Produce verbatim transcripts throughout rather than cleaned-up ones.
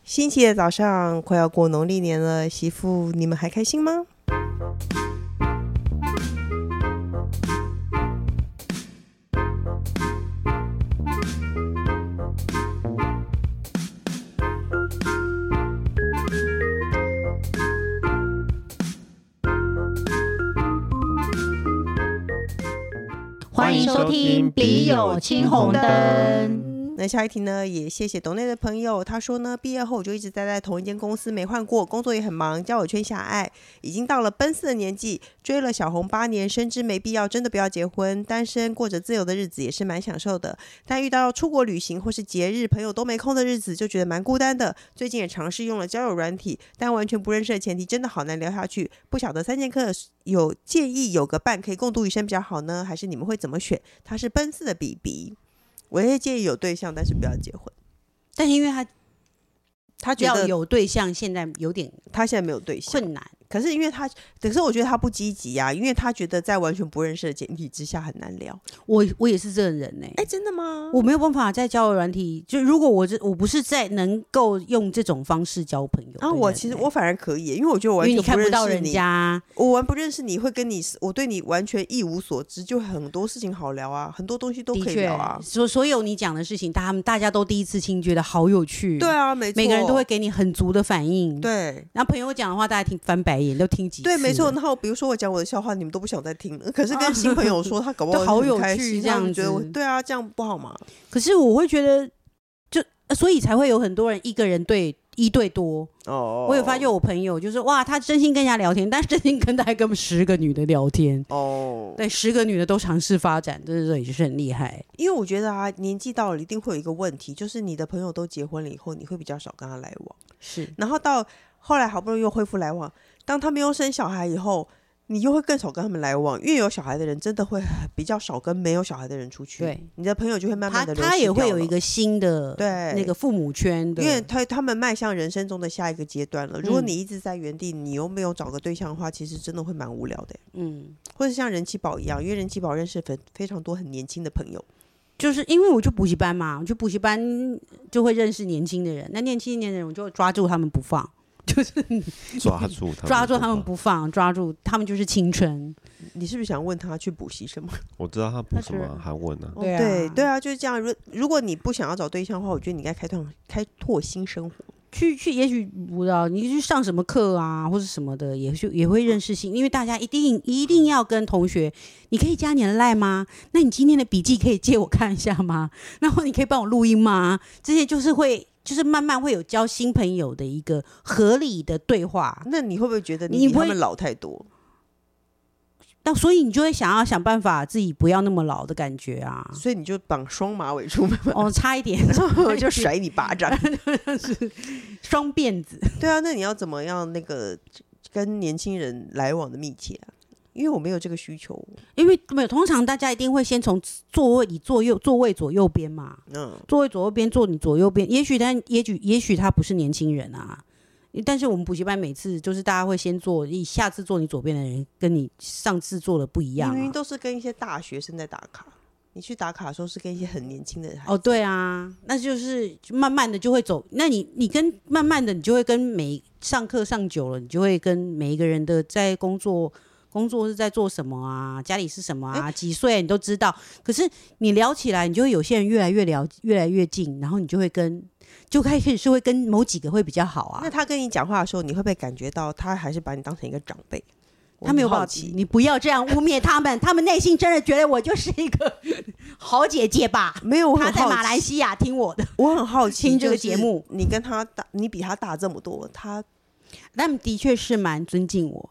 星期的早上，快要过农历年了，媳妇，你们还开心吗？ 欢迎收听《笔友青红灯》。 那下一题呢，也谢谢抖内的朋友，他说呢，毕业后我就一直待在同一间公司，没换过，工作也很忙，交友圈狭隘，已经到了奔四的年纪，追了小红八年，深知没必要，真的不要结婚，单身过着自由的日子也是蛮享受的，但遇到出国旅行或是节日，朋友都没空的日子，就觉得蛮孤单的。最近也尝试用了交友软体，但完全不认识的前提真的好难聊下去，不晓得三剑客有建议有个伴可以共度一生比较好呢，还是你们会怎么选？他是奔四的比比。我也建议有对象，但是不要结婚。 但是因为他他觉得要有对象，现在有点他现在没有对象困难。 可是因为他，可是我觉得他不积极啊，因为他觉得在完全不认识的前提之下很难聊。 我我也是这个人呢、欸。 哎，真的吗？ 我没有办法在交友软体，就如果我这我不是在能够用这种方式交朋友。 啊，我其实我反而可以，因为我觉得我完全不认识你， 因为你看不到人家， 我完不认识你会跟你，我对你完全一无所知，就很多事情好聊啊，很多东西都可以聊啊。 所所有你讲的事情，他们大家都第一次听，觉得好有趣。 对啊，没错， 每个人都会给你很足的反应。 对， 然后朋友讲的话，大家听翻白眼，都听几次。 对，没错。然后比如说我讲我的笑话，你们都不想再听了。可是跟新朋友说，他搞不好好有趣， 趣，这样子觉得我对啊，这样不好吗？ 可是我会觉得，就所以才会有很多人一个人对一对多。哦，我有发现我朋友就是哇，他真心跟人家聊天，但是真心跟大概跟十个女的聊天。哦，对，十个女的都尝试发展，这这也是很厉害。 因为我觉得啊，年纪到了一定会有一个问题，就是你的朋友都结婚了以后，你会比较少跟他来往。 是， 然后到后来好不容易又恢复来往，当他们又生小孩以后，你又会更少跟他们来往，因为有小孩的人真的会比较少跟没有小孩的人出去。对，你的朋友就会慢慢的流失掉了。他也会有一个新的对那个父母圈的， 因为他他们迈向人生中的下一个阶段了。如果你一直在原地，你又没有找个对象的话，其实真的会蛮无聊的。嗯，或者像人气宝一样，因为人气宝认识非常多很年轻的朋友。 就是因为我去补习班嘛，我去补习班就会认识年轻的人，那年轻的人我就抓住他们不放。就是抓住他们抓住他们不放，抓住他们就是青春。 你是不是想问他去补习什么？ 我知道他补什么韩文啊。 对啊，对对啊，就是这样。如如果你不想要找对象的话，我觉得你应该开拓开拓新生活。 去去，也许不知道你去上什么课啊，或者什么的，也许也会认识新。因为大家一定一定要跟同学，你可以加你的 LINE 吗？那你今天的笔记可以借我看一下吗？然后你可以帮我录音吗？这些就是会。就是慢慢会有交新朋友的一个合理的对话。 那你会不会觉得你比他们老太多？ 那所以你就会想要想办法自己不要那么老的感觉啊。 所以你就绑双马尾出门。 哦，差一点， 我就甩你巴掌。 是双辫子。 对啊，那你要怎么样那个跟年轻人来往的密切啊？因为我没有这个需求， 因为没有，通常大家一定会先从座位以左右座位左右边嘛，嗯，座位左右边坐你左右边，也许他也许也许他不是年轻人啊，但是我们补习班每次就是大家会先坐，下次坐你左边的人跟你上次坐的不一样、啊， 明明都是跟一些大学生在打卡，你去打卡的时候是跟一些很年轻的人。 哦，对啊，那就是慢慢的就会走，那你你跟慢慢的你就会跟每上课上久了，你就会跟每一个人的在工作。工作是在做什么啊？家里是什么啊？欸、几岁、啊、你都知道。可是你聊起来，你就会有些人越来越聊，越来越近，然后你就会跟，就开始是会跟某几个会比较好啊。 那他跟你讲话的时候，你会不会感觉到他还是把你当成一个长辈？ 他没有好奇，你不要这样污蔑他们，他们内心真的觉得我就是一个好姐姐吧？ 没有， 他在马来西亚听我的， 我很好奇， 听这个节目， 你跟他大，你比他大这么多，他， 他们的确是蛮尊敬我。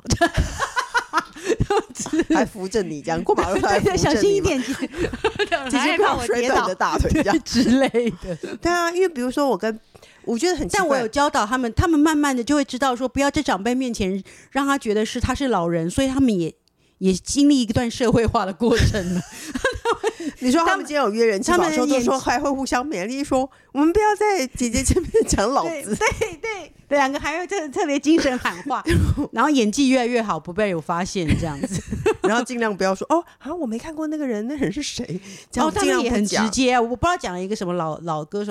还扶着你这样过马路，还扶着你， 小心一点，姐姐不要摔断你的大腿这样之类的。 对啊，因为比如说我跟，我觉得很奇怪， 但我有教导他们，他们慢慢的就会知道说，不要在长辈面前让他觉得是他是老人，所以他们也也经历一段社会化的过程了。 你说他们今天有约人气宝的时候，都说还会互相勉励，说我们不要在姐姐前面讲老子。 对对对，两个还会特特别精神喊话，然后演技越来越好，不被有发现这样子。 然后尽量不要说哦啊，我没看过那个人，那人是谁？这样哦，他们也很直接啊。我不知道讲了一个什么老老歌手，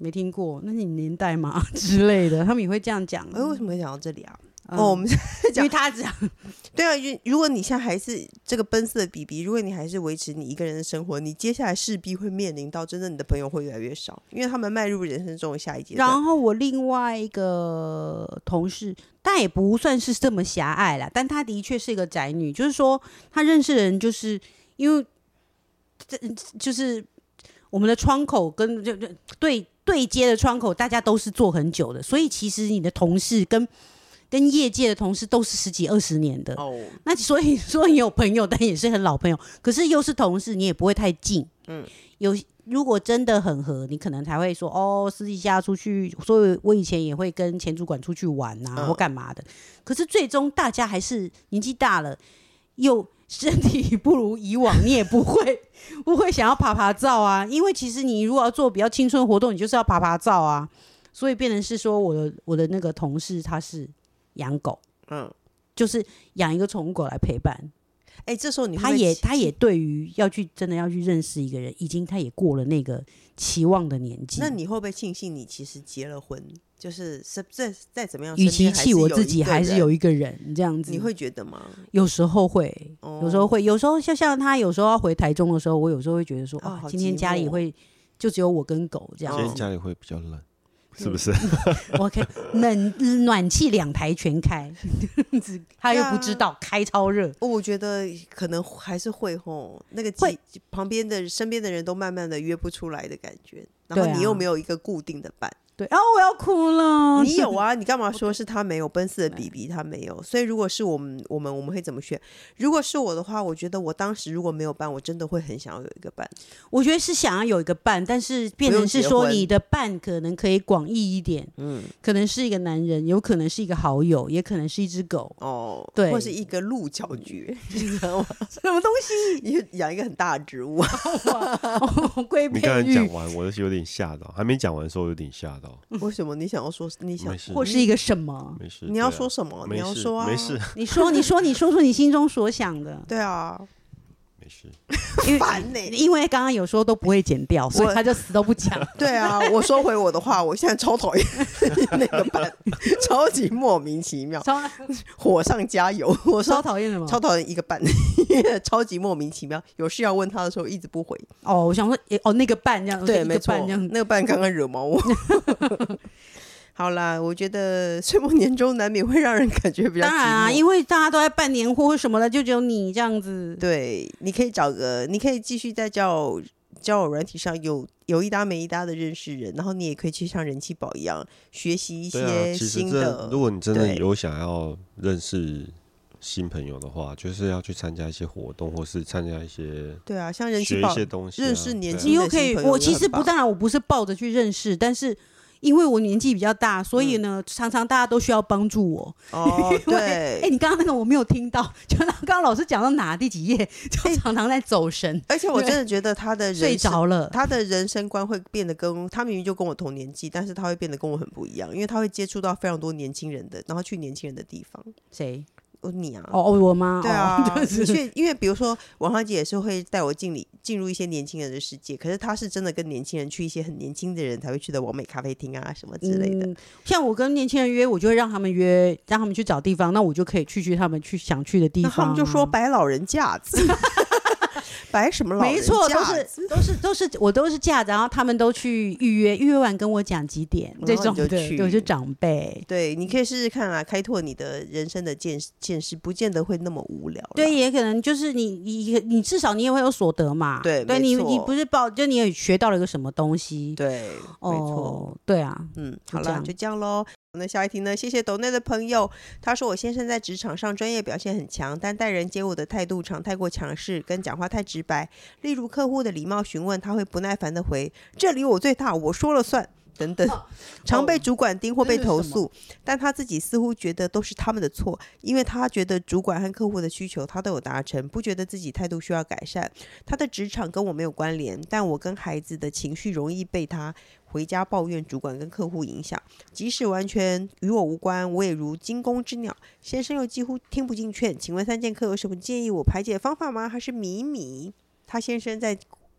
没听过，那是你年代吗之类的，他们也会这样讲。 哎、为什么会讲到这里啊？ 嗯、 哦，我们因为他这样， 对啊，如果你现在还是这个奔四的 B B， 如果你还是维持你一个人的生活，你接下来势必会面临到真正你的朋友会越来越少，因为他们迈入人生中的下一阶段。 然后我另外一个同事，但也不算是这么狭隘啦，但她的确是一个宅女，就是说她认识的人，就是因为这就是我们的窗口跟就对对接的窗口，大家都是做很久的，所以其实你的同事跟跟业界的同事都是十几二十年的， 哦， 那所以说你有朋友，但也是很老朋友，可是又是同事，你也不会太近。嗯，有如果真的很合，你可能才会说哦，私底下出去。所以我以前也会跟前主管出去玩啊，嗯、或干嘛的。可是最终大家还是年纪大了，又身体不如以往，你也不会不会想要爬爬照啊。因为其实你如果要做比较青春活动，你就是要爬爬照啊。所以变成是说，我的我的那个同事他是养狗，嗯，就是养一个宠物狗来陪伴。 哎、欸，这时候你会不他会也他也对于要去真的要去认识一个人，已经他也过了那个期望的年纪。 那你会不会庆幸你其实结了婚？就是再再怎么样， 与其气我自己，还是有一个人这样子。 你会觉得吗？ 有时候会，哦、有时候会，有时候像像他有时候要回台中的时候，我有时候会觉得说，哦、啊，今天家里会就只有我跟狗这样子。 今天家里会比较冷。是不是？ 我可以冷暖气两台全开，他又不知道、啊、开超热。 我觉得可能还是会吼，那个旁边的身边的人都慢慢的约不出来的感觉，然后你又没有一个固定的伴。 对啊，我要哭了。 你有啊？你干嘛说是他没有？奔四的 B B 他没有。所以如果是我们，我们我们会怎么选？如果是我的话，我觉得我当时如果没有伴，我真的会很想要有一个伴。 我觉得是想要有一个伴，但是变成是说你的伴可能可以广义一点，嗯，可能是一个男人，有可能是一个好友，也可能是一只狗， 哦， 对， 或是一个鹿角蕨，你知道吗？ 什么东西？ 你养一个很大的植物， 龟背你刚才讲完，我有点吓到，还没讲完的时候有点吓到。 为什么？你想要说？你想或是一个什么？ 没事。 你要说什么？ 啊、 你要说啊！ 没事。 你说，你说，你说出你心中所想的。 对啊， 没事。 烦呢、 欸，因为刚刚有说都不会剪掉，所以他就死都不讲。 对啊，我收回我的话，我现在超讨厌那个班，超级莫名其妙，火上加油。我超讨厌什么？ 超讨厌一个班，超级莫名其妙。有事要问他的时候，一直不回。 哦，我想说，欸、哦，那个班这样， 对，没错，那个班刚刚惹毛我。好啦，我觉得岁末年终难免会让人感觉比较寂寞。 当然啊，因为大家都在办年货或什么的，就只有你这样子。 对，你可以找个，你可以继续在交友交友软体上有有一搭没一搭的认识人，然后你也可以去像人气宝一样学习一些新的。 啊、如果你真的有想要认识新朋友的话，就是要去参加一些活动，或是参加一些对啊，像人气宝学一些东西、啊， 认识年轻的新朋友。 你又可以，我其实不，当然我不是抱着去认识，但是。因为我年纪比较大，所以呢，嗯、常常大家都需要帮助我。 哦，对， 哎、欸，你刚刚那个我没有听到，就刚刚老师讲到哪第几页，就常常在走神。 而且我真的觉得他的人睡着了， 他的人生观会变得跟他明明就跟我同年纪，但是他会变得跟我很不一样，因为他会接触到非常多年轻人的，然后去年轻人的地方。 谁？ 哦，你啊， 哦，我吗？ 对啊， 哦、 你去，因为比如说王小姐也是会带我进里进入一些年轻人的世界，可是她是真的跟年轻人去一些很年轻的人才会去的网美咖啡厅啊什么之类的、嗯。 像我跟年轻人约，我就会让他们约，让他们去找地方，那我就可以去去他们去想去的地方、啊。 那他们就说摆老人架子。摆什么老人架子？ 没错，都是都是都是我都是架子，然后他们都去预约，预约完跟我讲几点，这种的就是长辈。 对，你可以试试看啦，开拓你的人生的见见识，不见得会那么无聊。 对，也可能就是你你你至少你也会有所得嘛。 对， 对你你不是报，就你也学到了一个什么东西。 对， 哦、 没错， 对啊， 嗯，好了，就这样喽。那下一题呢？谢谢斗内的朋友，他说我先生在职场上专业表现很强，但待人接物的态度常太过强势，跟讲话太直白。例如客户的礼貌询问，他会不耐烦的回：“这里我最大，我说了算。”等等，常被主管盯或被投诉，但他自己似乎觉得都是他们的错，因为他觉得主管和客户的需求他都有达成，不觉得自己态度需要改善。他的职场跟我没有关联，但我跟孩子的情绪容易被他回家抱怨主管跟客户影响，即使完全与我无关，我也如惊弓之鸟。先生又几乎听不进劝，请问三剑客有什么建议我排解方法吗？还是迷迷？他先生在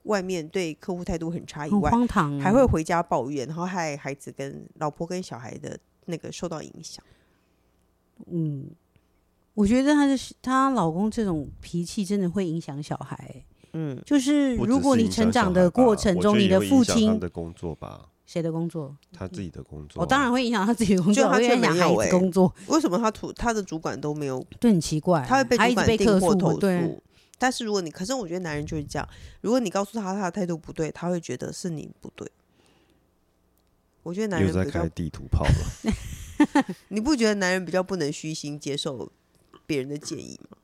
外面对客户态度很差以很外， 荒唐、欸， 还会回家抱怨，然后害孩子跟老婆跟小孩的那个受到影响。 嗯，我觉得她的她老公这种脾气真的会影响小孩、欸。 嗯， 就是不只如果你是影响成长小孩吧的过程中， 我觉得也你的父会影响他亲的工作吧， 谁的工作？ 他自己的工作， 我、哦、当然会影响他自己的工作， 就他却会影响孩没有欸子工作， 为什么他主他的主管都没有？ 对，很奇怪， 他会被主他一直管订被客诉， 货投对， 诉。但是如果你，可是我觉得男人就是这样，如果你告诉他他的态度不对，他会觉得是你不对。我觉得男又人比较， 在开地图炮了。 你不觉得男人比较不能虚心接受别人的建议吗？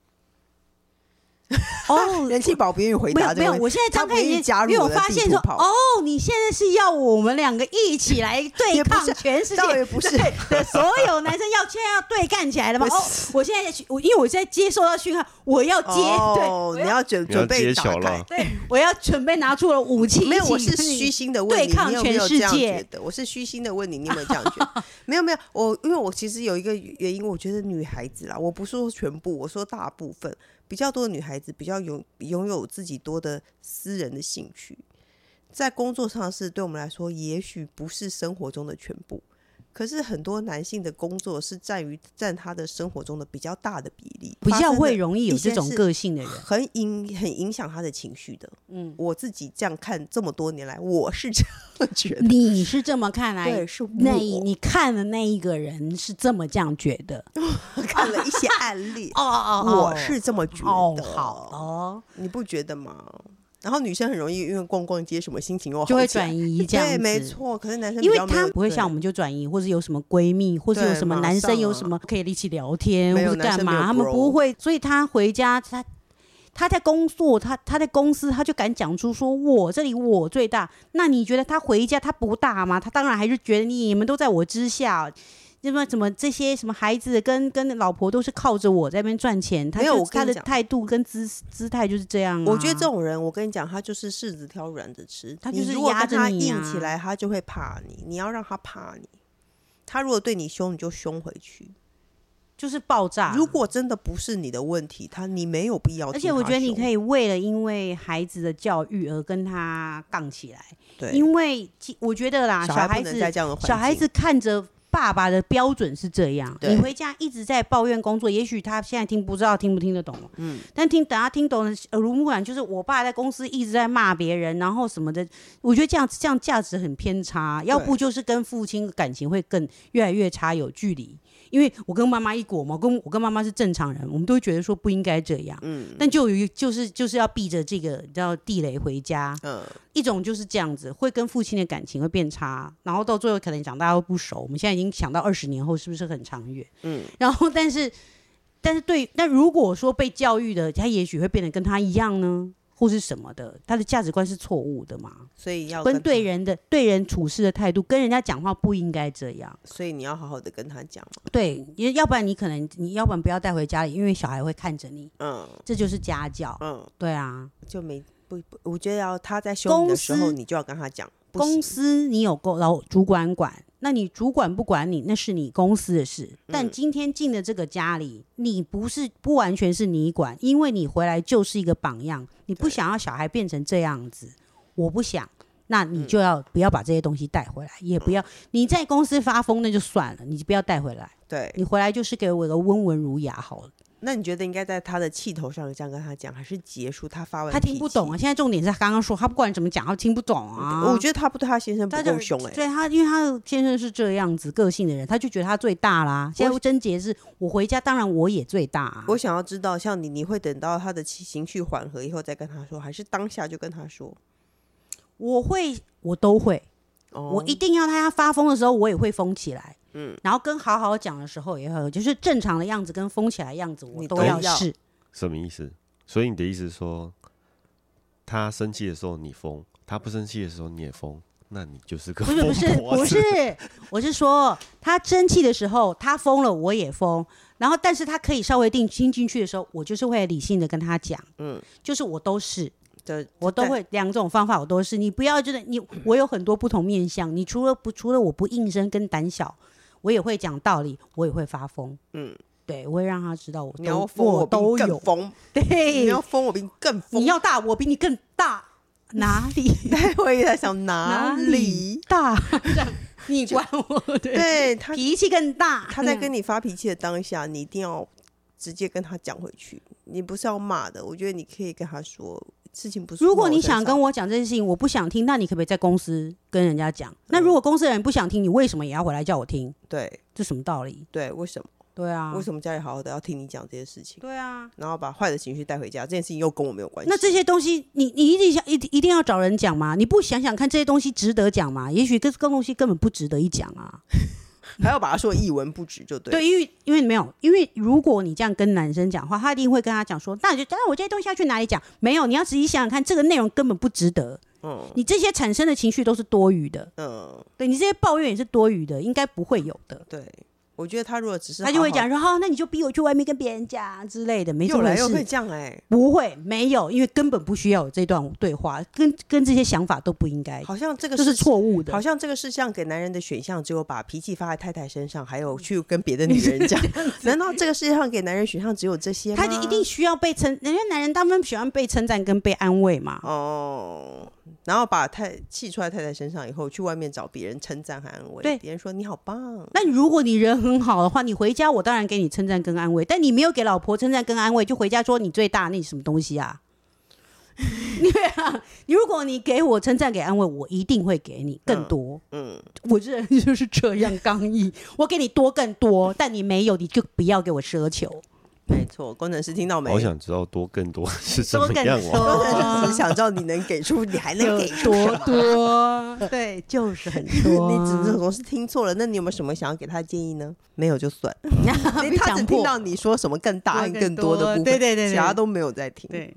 哦， 人气宝不愿意回没有没有， 答这个问题， 我现在他不愿意张开眼， 加入我的因为我发现说， 地图炮哦，你现在是要我们两个一起来对抗也不是全世界， 倒也不是对的所有男生要现在要对干起来了吗？哦，我现在我因为我现在接受到讯号，我要接，对， 哦， 我你要准你要准备揭打开晓了。 对，我要准备拿出了武器， 没有，我一起跟你是虚心的问你， 对抗你有没有全世这样觉界。 得？我是虚心的问你，你有没有这样觉得？没有没有，我因为我其实有一个原因，我觉得女孩子啦，我不是说全部，我说大部分比较多的女孩子比较拥拥有自己多的私人的兴趣，在工作上是对我们来说，也许不是生活中的全部。可是很多男性的工作是占于占他的生活中的比较大的比例， 比较会容易有这种发生的个性的人， 很影很影响他的情绪的。 嗯， 我自己这样看这么多年来，我是这样觉得。 你是这么看来， 对，是我那一你看的那一个人是这么这样觉得， 看了一些案例， 哦哦哦， 我是这么觉得。 哦，好哦， 你不觉得吗？然后女生很容易因为逛逛街什么心情又好就会起来转移这样子， 对，没错。可是男生因为比较没有他不会像我们就转移，或是有什么闺蜜，或是有什么对男生马上啊有什么可以一起聊天， 没有或是干嘛， 男生没有他们 grow 不会，所以他回家他。他在工作，他他在公司，他就敢讲出说我这里我最大。那你觉得他回家他不大吗？他当然还是觉得你们都在我之下。什么什么这些什么孩子跟跟老婆都是靠着我在那边赚钱，他没有就他的我跟你讲态度跟姿姿态就是这样、啊。 我觉得这种人，我跟你讲，他就是柿子挑软的吃。 他就是你如果压着跟他你啊硬起来，他就会怕你。你要让他怕你。他如果对你凶，你就凶回去。 就是爆炸。 如果真的不是你的问题，他你没有必要。 而且我觉得你可以， 以为了因为孩子的教育而跟他杠起来， 对， 因为其我觉得啦， 小小孩子不能在这样的环境小孩子看着爸爸的标准是这样， 对你回家一直在抱怨工作，也许他现在听不知道听不听得懂， 嗯， 但听等他听懂了耳濡目染，就是我爸在公司一直在骂别人，然后什么的，我觉得这样这样价值很偏差，要不就是跟父亲感情会更越来越差，有距离。因为我跟妈妈一国嘛，我跟我跟妈妈是正常人，我们都会觉得说不应该这样， 嗯， 但就有就是就是要避着这个叫地雷回家， 嗯， 一种就是这样子，会跟父亲的感情会变差，然后到最后可能长大都不熟。我们现在已经想到二十年后是不是很长远？ 嗯， 然后但是但是对，那如果说被教育的，他也许会变得跟他一样呢，或是什么的，他的价值观是错误的嘛？ 所以要跟他对人的对人处事的态度，跟人家讲话不应该这样。 所以你要好好的跟他讲嘛。 对，因为要不然你可能你要不然不要带回家里，因为小孩会看着你， 嗯这就是家教。 嗯， 对啊， 就没不不，我觉得要他在凶你的时候， 公司你就要跟他讲。不公行司你有够老主管管，那你主管不管你，那是你公司的事。但今天进了这个家里，你不是不完全是你管，因为你回来就是一个榜样。你不想要小孩变成这样子，我不想，那你就要不要把这些东西带回来，也不要你在公司发疯那就算了，你不要带回来。 对， 你回来就是给我一个温文儒雅好了。 那你觉得应该在他的气头上这样跟他讲，还是结束他发完？ 他听不懂啊！现在重点是他刚刚说，他不管怎么讲，他听不懂啊。 我觉得他不对他先生不他就够凶哎、 对他，因为他的先生是这样子个性的人，他就觉得他最大啦。现在症结是我回家，当然我也最大、啊。 我想要知道，像你，你会等到他的情绪缓和以后再跟他说，还是当下就跟他说？ 我会，我都会， 哦、 我一定要他发疯的时候，我也会疯起来。 嗯， 然后跟好好讲的时候也会，就是正常的样子跟疯起来的样子，我都你都要试。 什么意思？所以你的意思是说，他生气的时候你疯，他不生气的时候你也疯，那你就是个不是不是不是，我是说他生气的时候他疯了，我也疯。然后，但是他可以稍微定心进去的时候，我就是会理性的跟他讲， 嗯， 就是我都是。 对， 我都会两种方法，我都是。你不要觉得你我有很多不同面向，你除了不除了我不应声跟胆小，我也会讲道理，我也会发疯。嗯，对，我会让他知道我都你要疯我比都有你更疯， 对， 你要疯我比你更疯， 你要大我比你更大。 哪里待会在想哪里大，你管我？对， 对他脾气更大。 他在跟你发脾气的当下，你一定要直接跟他讲回去，你不是要骂的。我觉得你可以跟他说，事情不是。 如果你想跟我讲这件事情，我不想听，那你可不可以在公司跟人家讲？那如果公司的人不想听，你为什么也要回来叫我听？ 对， 这什么道理？ 对，为什么？ 对啊， 为什么家里好好的要听你讲这些事情？ 对啊， 然后把坏的情绪带回家，这件事情又跟我没有关系。 那这些东西你，你一定想一一定要找人讲吗？你不想想看这些东西值得讲吗？也许这个东西根本不值得一讲啊。 还要把它说一文不值就对。 对，因为因为没有，因为如果你这样跟男生讲话，他一定会跟他讲说，那就那我这些东西要去哪里讲？没有，你要仔细想想看，这个内容根本不值得。嗯，你这些产生的情绪都是多余的。嗯，对你这些抱怨也是多余的，应该不会有的。 对。我觉得他如果只是好好他就会讲说，好、哦，那你就逼我去外面跟别人讲之类的，没这回事。 又来又会这样哎、欸， 不会，没有，因为根本不需要有这段对话，跟跟这些想法都不应该。 好像这个是这是错误的， 好像这个事项给男人的选项只有把脾气发在太太身上，还有去跟别的女人讲。难道这个世界上给男人选项只有这些吗？ 他就一定需要被称，人家男人他们喜欢被称赞跟被安慰嘛。 哦。然后把太气出在太太身上以后，去外面找别人称赞和安慰。对，别人说你好棒。 那如果你人很好的话，你回家我当然给你称赞跟安慰，但你没有给老婆称赞跟安慰，就回家说你最大，那你什么东西啊？对啊，如果你给我称赞给安慰，我一定会给你更多。嗯，嗯我这人就是这样刚毅，我给你多更多，但你没有，你就不要给我奢求。 没错，工程师听到没？ 我想知道多更多是怎么样哦。 工程师想知道你能给出，你还能给出多多？对，就是很多。 你只总是听错了，那你有没有什么想要给他的建议呢？没有就算。他只听到你说什么更大和更多的部分， 对对 对, 对， 其他都没有在听。 对，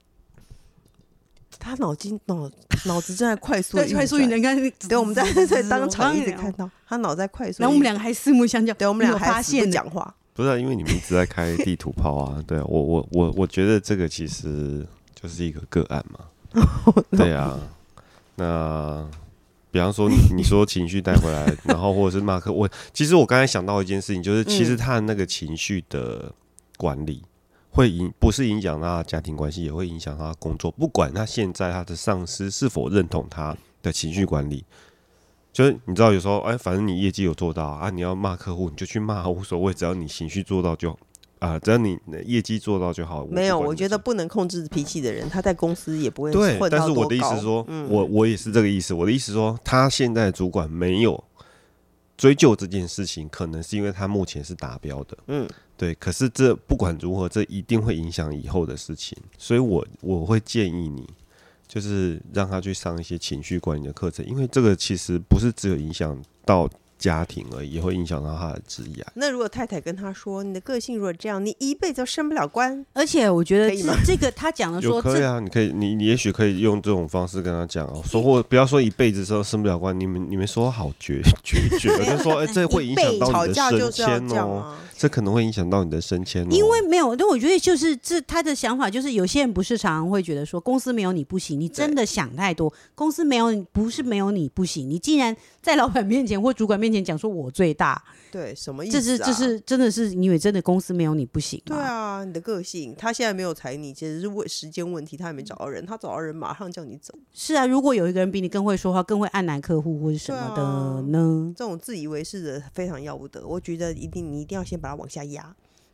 他脑筋脑脑子正在快速对快速运转，看， 对，我们在在当场一直看到他脑在快速。 然后我们两个还四目相交， 对，我们两个发现不讲话。 不是、啊，因为你们一直在开地图炮啊，对啊，我我我我觉得这个其实就是一个个案嘛，对啊，那比方说你你说情绪带回来，然后或者是马克，我其实我刚才想到一件事情，就是其实他的那个情绪的管理会影不是影响他的家庭关系，也会影响他的工作，不管他现在他的上司是否认同他的情绪管理。就是你知道有时候哎，反正你业绩有做到啊，你要骂客户你就去骂，无所谓，只要你情绪做到就啊、呃，只要你业绩做到就好。 没有，我觉得不能控制脾气的人，他在公司也不会对。 混到多高。 但是我的意思是说，嗯、我我也是这个意思。我的意思是说，他现在的主管没有追究这件事情，可能是因为他目前是达标的。嗯，对。可是这不管如何，这一定会影响以后的事情，所以我我会建议你。就是让他去上一些情绪管理的课程，因为这个其实不是只有影响到家庭而已，也会影响到他的职业。 那如果太太跟他说，你的个性如果这样，你一辈子都升不了官。 而且我觉得这个他讲的说， 有可以啊，你可以，你你也许可以用这种方式跟他讲哦，说或不要说一辈子都升不了官，你们你们说好决决绝，就说哎、欸，这会影响到你的升迁哦。这可能会影响到你的升迁、哦， 因为没有，但我觉得就是这他的想法就是，有些人不是常常会觉得说，公司没有你不行，你真的想太多。公司没有你，不是没有你不行，你竟然在老板面前或主管面前讲说我最大， 对，什么意思、啊？ 这是这是真的是你以为真的公司没有你不行吗？ 对啊，你的个性，他现在没有裁你，其实是为时间问题，他还没找到人，他找到人马上叫你走。 是啊，如果有一个人比你更会说话，更会按来客户或者什么的呢、 啊？这种自以为是的非常要不得，我觉得一定你一定要先把他往下压。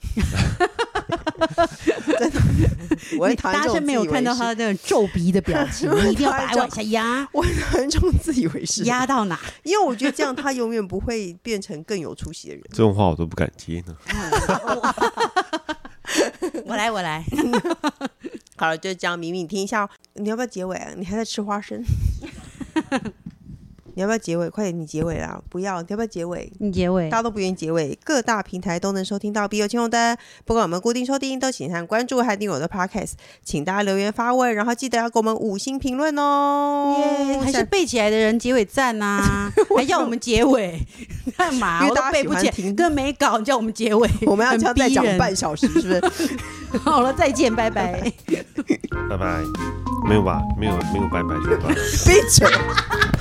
真的，我你大声没有看到他那种皱鼻的表情，你一定要把他往下压。 我很讨厌这种自以为是， 压到哪？ 因为我觉得这样他永远不会变成更有出息的人。 这种话我都不敢接呢。 我来，我来。 好了，就这样。明明，你听一下、哦，你要不要结尾啊？你还在吃花生？你要不要结尾？快点，你结尾啦！不要，你要不要结尾？ 你结尾， 大家都不愿意结尾。各大平台都能收听到《笔友青红灯》，不管我们固定收听，都请按关注还订阅我的 Podcast。请大家留言发问，然后记得要给我们五星评论哦。 耶、yeah, 还是背起来的人结尾赞啊，还要我们结尾干嘛？ 因为大家我都背不起来，跟没稿，你叫我们结尾， 我们要这样再讲半小时，是不是？ 好了，再见，拜拜， 拜拜。没有吧？没有，没有拜拜，对吧？ 闭嘴。